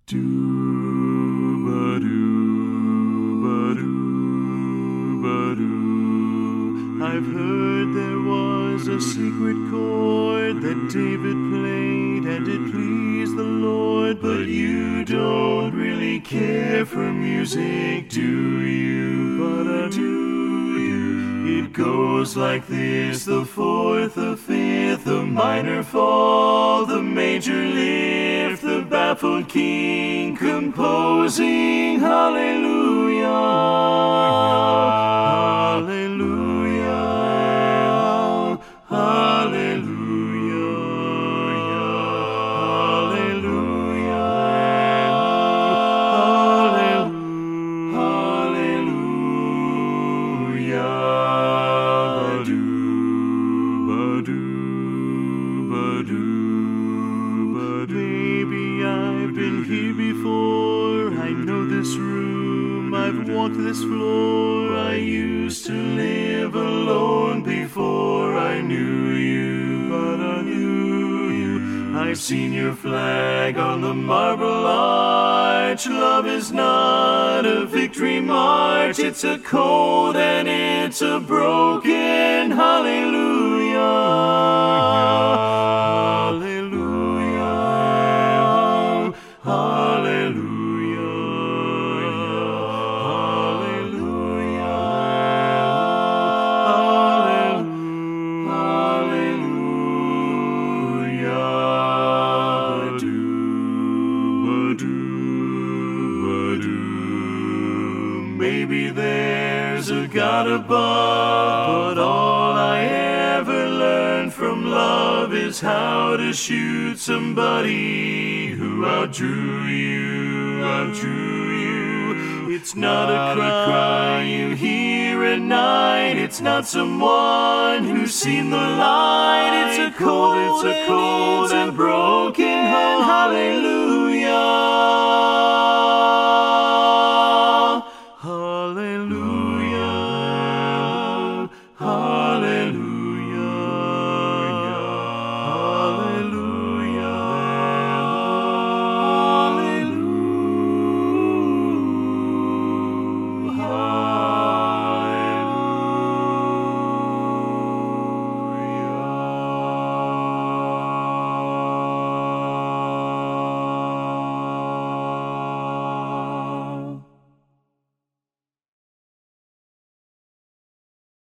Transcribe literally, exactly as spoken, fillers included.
Do-ba-do-ba-do-ba-do. I've heard there was a secret chord that David played and it pleased the Lord, but you don't really care for music, do you? But I do. It goes like this: the fourth, the fifth, the minor fall, the major lift, the baffled king composing hallelujah, hallelujah, hallelujah, maybe I've been here before. I know this room, I've walked this floor. I used to live alone before I knew you, but I knew you. I've seen your flag on the marble arch. Love is not a victory march, it's a cold and it's a broken hallelujah. Maybe there's a God above, but all I ever learned from love is how to shoot somebody who outdrew you, outdrew you. It's not a cry you hear at night, it's not someone who's seen the light. It's a cold, it's a cold and broken hallelujah.